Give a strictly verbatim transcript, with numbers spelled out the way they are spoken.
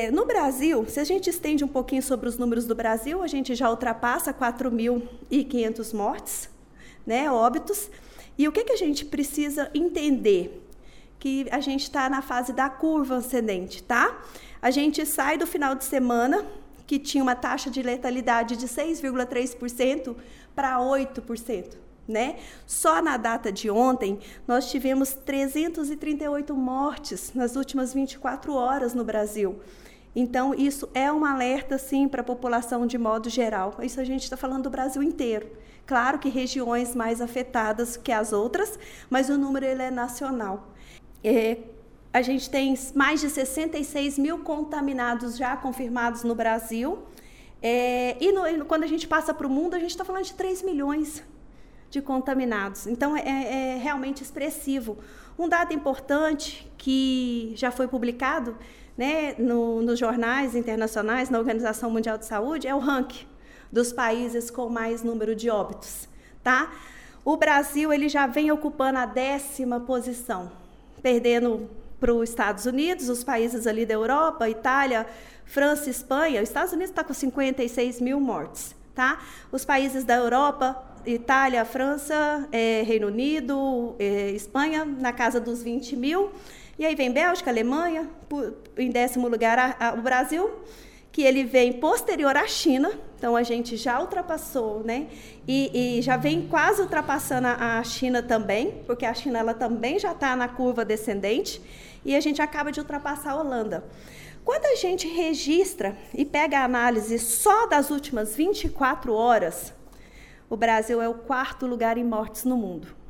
É, no Brasil, se a gente estende um pouquinho sobre os números do Brasil, a gente já ultrapassa quatro mil e quinhentas mortes, né, óbitos. E o que, que a gente precisa entender? Que a gente está na fase da curva ascendente, tá? A gente sai do final de semana, que tinha uma taxa de letalidade de seis vírgula três por cento para oito por cento. Né? Só na data de ontem, nós tivemos trezentas e trinta e oito mortes nas últimas vinte e quatro horas no Brasil. Então, isso é um alerta, sim, para a população de modo geral. Isso a gente está falando do Brasil inteiro. Claro que regiões mais afetadas que as outras, mas o número ele é nacional. É, a gente tem mais de sessenta e seis mil contaminados já confirmados no Brasil. É, e no, quando a gente passa para o mundo, a gente está falando de três milhões de contaminados. Então, é, é realmente expressivo. Um dado importante que já foi publicado, né, no, nos jornais internacionais, na Organização Mundial de Saúde, é o ranking dos países com mais número de óbitos. Tá? O Brasil ele já vem ocupando a décima posição, perdendo para os Estados Unidos, os países ali da Europa, Itália, França, Espanha. Os Estados Unidos está com cinquenta e seis mil mortes. Tá? Os países da Europa, Itália, França, é, Reino Unido, é, Espanha, na casa dos vinte mil. E aí vem Bélgica, Alemanha, por, em décimo lugar a, a, o Brasil, que ele vem posterior à China. Então, a gente já ultrapassou, né? E, e já vem quase ultrapassando a, a China também, porque a China ela também já está na curva descendente. E a gente acaba de ultrapassar a Holanda. Quando a gente registra e pega a análise só das últimas vinte e quatro horas, o Brasil é o quarto lugar em mortes no mundo.